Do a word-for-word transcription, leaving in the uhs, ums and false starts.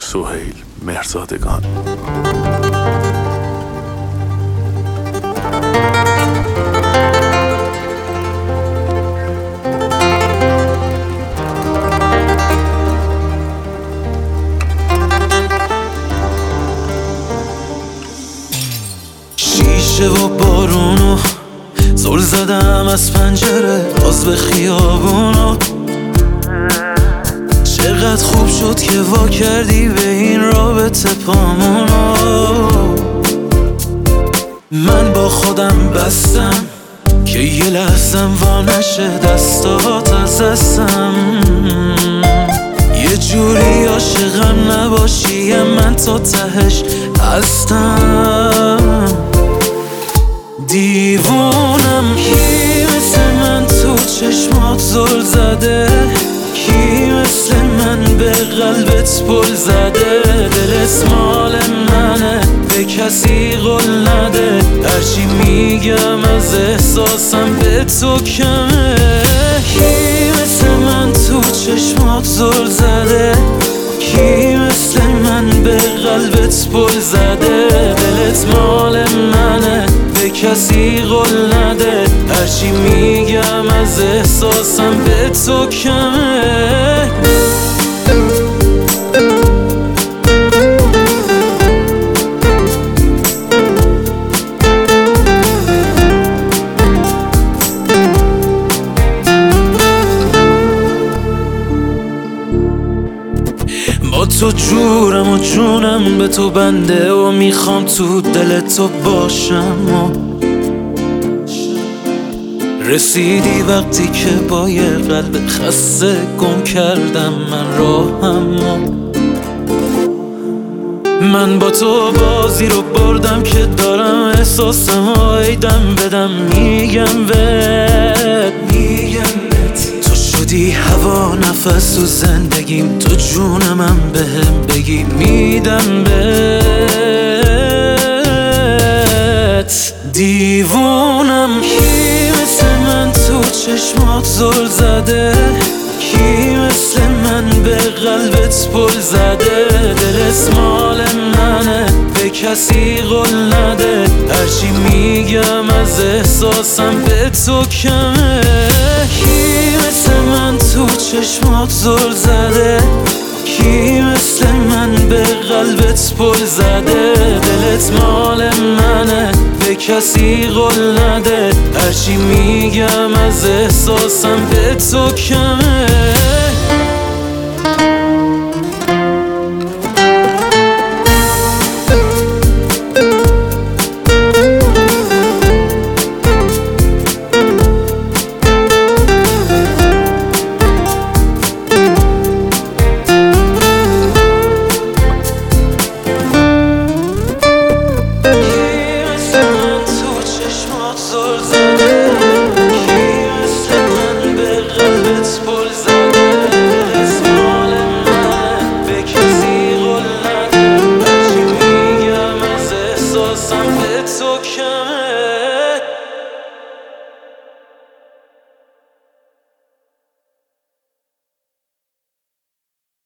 سهیل مهرزادگان. شیشه و بارونو زل زدم از پنجره باز به خیابونو. چقدر خوب شد که وا کردی به این رابطه پامونو. من با خودم بستم که یه لحظم وا نشه دستات از دستم. یه جوری عاشقم نباشی من تا تهش هستم. دیوونم کی مثل من تو چشمات زل زده، کی مثل من به قلبت پل زده. دلت مال منه به کسی قول نده، هرچی میگم از احساسم به تو کمه. کی مثل من تو چشمات زل زده، کی مثل من به قلبت پل زده. دلت مال منه به کسی قول نده، هرچی میگم از احساسم به تو کمه. با تو جورم و جونم به تو بنده و میخوام تو دل تو باشم. و رسیدی وقتی که با یه قلب خسته گم کردم من راهم. من با تو بازی رو بردم که دارم احساسم و ایدم بدم. میگم بهت تو شدی هوا نفس و زندگیم، تو جونم هم بهم بگی میدم بهت. دیوونم کی مثل من تو چشمات زل زده، کی مثل من به قلبت پل زده. دلت مال منه به کسی قول نده، هرچی میگم از احساسم به تو کمه. کی مثل من تو چشمات زل زده، کی مثل من به قلبت پل زده. دلت مال منه به کسی قول نده، هرچی میگم از احساسم به تو کمه.